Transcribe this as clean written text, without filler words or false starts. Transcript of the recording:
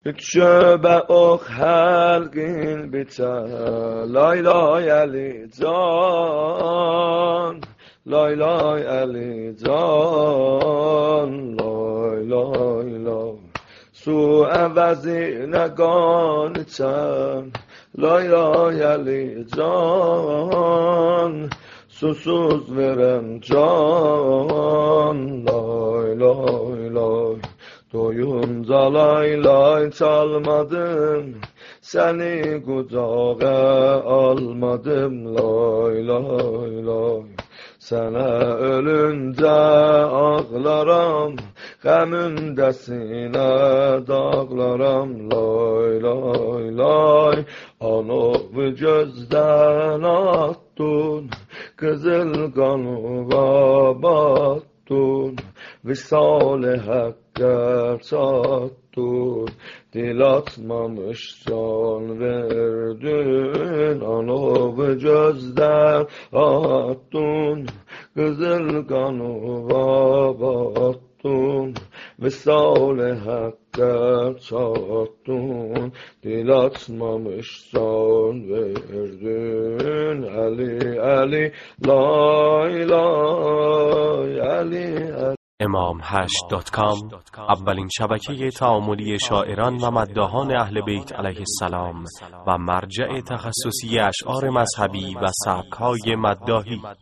شبه اخ حلقین بیتا لای لای علی جان لای لای علی جان لای لای لای سو عوضی نگان چن لای لای علی جان susuz verem can lay lay lay doyunca lay lay çalmadım seni kucağa almadım lay lay lay sana ölünce ağlaram qəmündəsinə dağlaram lay lay lay anovu gözdən attın qızıl qanuva battın visal-i həqqə çatdın dil atmamış can verdin anovu gözdən attın qızıl qanuva battın visal-i həqqə çatdın dil açmamış can verdin Əli Əli lay lay Əli Əli. imam8.com اولین شبکه تعاملی شاعران و مداحان اهل بیت علیه السلام و مرجع تخصصی اشعار مذهبی و سبک‌های مداحی